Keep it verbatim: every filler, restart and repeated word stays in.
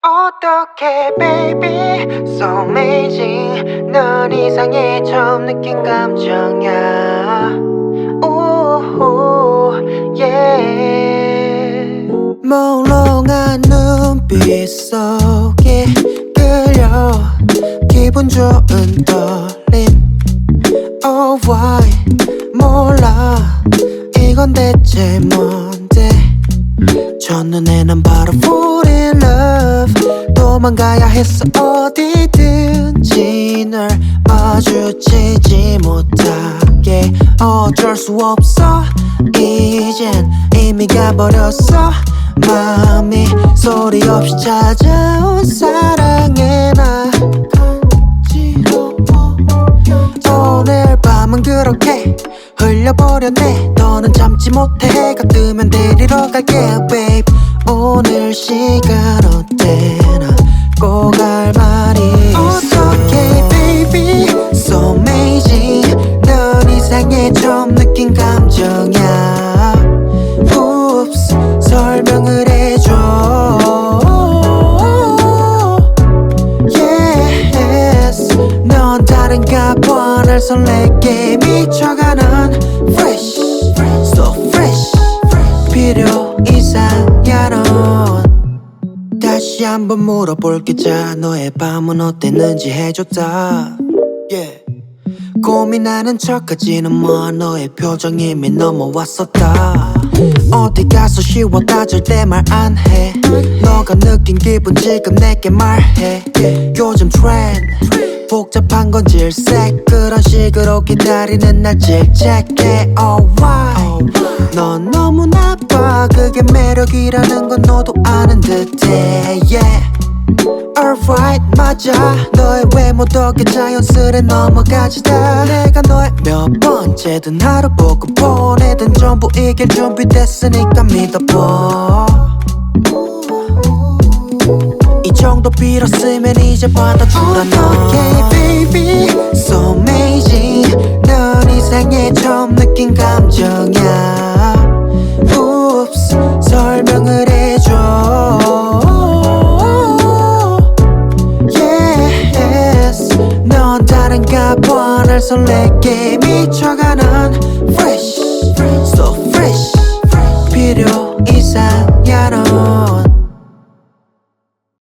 어떡해 baby so amazing 넌 이상해 처음 느낀 감정이야 오호 yeah 몽롱한 눈빛 속에 끌려 기분 좋은 떨림 Oh why 몰라 이건 대체 뭔데 첫눈에 난 바로 fall in love 도망가야 했어 어디든지 널 마주치지 못하게 어쩔 수 없어 이젠 이미 가버렸어 마음이 소리 없이 찾아온 사랑에 나 간지러워 오늘 밤은 그렇게 흘려버렸네 더는 참지 못해 해가 뜨면 데리러 갈게 babe 오늘 시간 어때나 꼭 할 말이 있어 어떡해 baby so amazing 넌 이상해 처음 느낀 감정이야 Oops 설명을 해줘 Yes 넌 다른가 봐 날 설레게 미쳐가는 Fresh so fresh 필요 이상야 넌 다시 한번 물어볼게 자 너의 밤은 어땠는지 해줬다 yeah. 고민하는 척하지는 마 너의 표정이 이미 넘어왔었다 어디 가서 쉬워 따질 때 말 안 해 너가 느낀 기분 지금 내게 말해 요즘 트렌드 복잡한 건 질색 그런 식으로 기다리는 날 질책해 Oh why 넌 너무 나빠 그게 매력이라는 건 너도 아는 듯해 yeah Alright 맞아 너의 외모 덕에 자연스레 넘어가지다 내가 너의 몇 번째든 하루 보고 보내든 전부 이길 준비됐으니까 믿어봐 이 정도 빌었으면 이제 받아주라 너 Okay baby so amazing 넌 이상해 처음 느낀 감정이야 Oops 설명을 해줘 Yes 넌 다른가 봐 날 설레게 미쳐가는